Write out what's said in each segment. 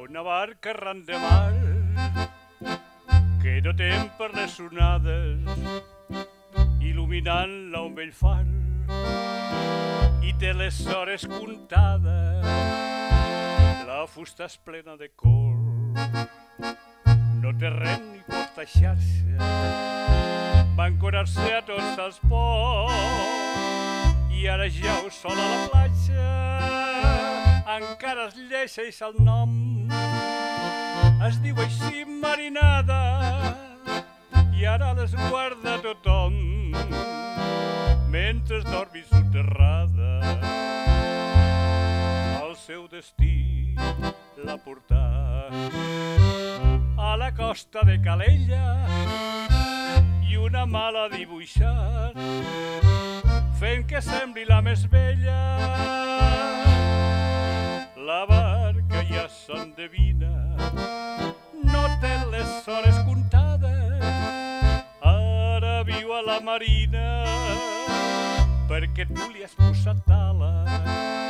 una barca arran de mar que no tem per les onades, il·luminant-la un vell far i té les hores comptades. La fusta és plena de col, no té res ni porta xarxa, va ancorar-se a tots els ports i ara jau sol a la platja. Encara es llegeix el nom, es diu així marinada, i ara les guarda tothom mentre dormi soterrada. El seu destí l'ha portat a la costa de Calella i una mala dibuixat fent que sembli la més bella. La barca ja s'endevina, no té les hores comptades, ara viu a la marina perquè tu li has posat ales.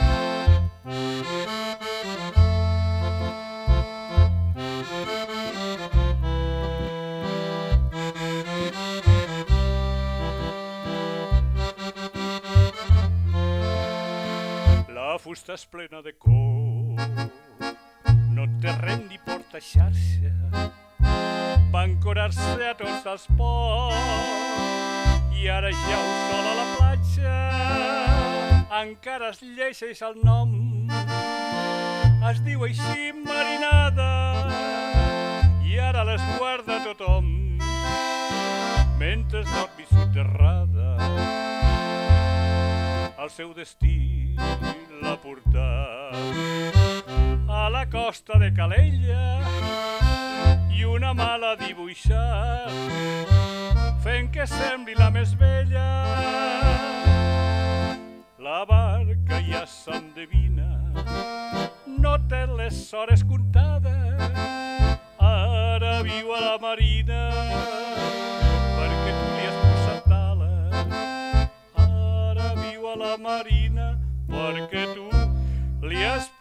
La fusta és plena de col, no té res ni porta xarxa, va ancorar-se a tots els ports i ara jau sol a la platja. Encara es llegeix el nom, es diu així marinada, i ara les guarda tothom mentre dormi soterrada. El seu destí l'ha portat a la costa de Calella i una mala dibuixat fent que sembli la més bella. La barca ja s'endevina, no té les hores comptades, ara viu a la marina perquè tu li has posat ales. Ara viu a la marina perquè tu li has